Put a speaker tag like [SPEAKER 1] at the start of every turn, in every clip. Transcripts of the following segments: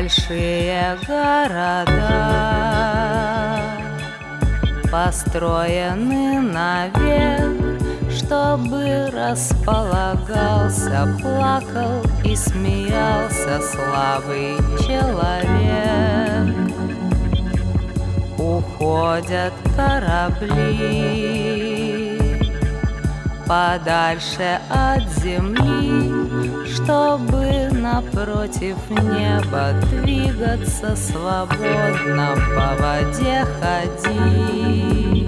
[SPEAKER 1] Большие города построены навек, чтобы располагался, плакал и смеялся слабый человек. Уходят корабли подальше от земли, чтобы напротив неба двигаться свободно, по воде ходить.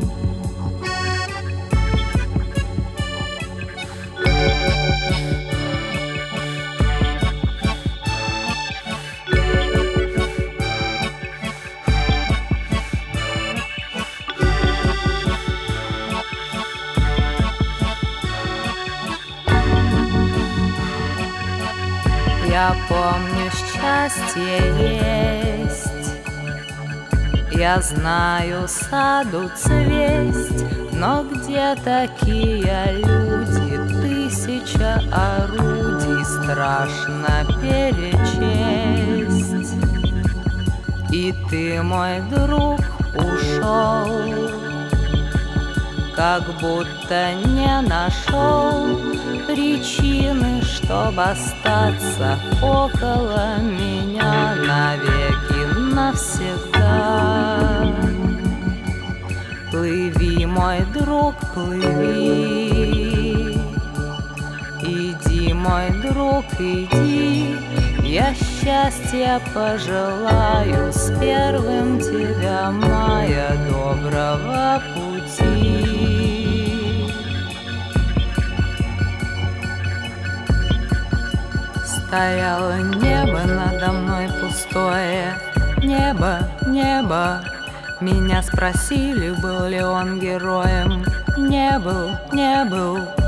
[SPEAKER 1] Я помню, счастье есть, я знаю, саду цвесть, но где такие люди? Тысяча орудий страшно перечесть. И ты, мой друг, ушел, как будто не нашел причины, чтобы остаться около меня навеки навсегда. Плыви, мой друг, плыви, иди, мой друг, иди, я счастья пожелаю с первым тебя мая, доброго пути. Стояло небо надо мной пустое, небо, небо. Меня спросили, был ли он героем. Не был, не был.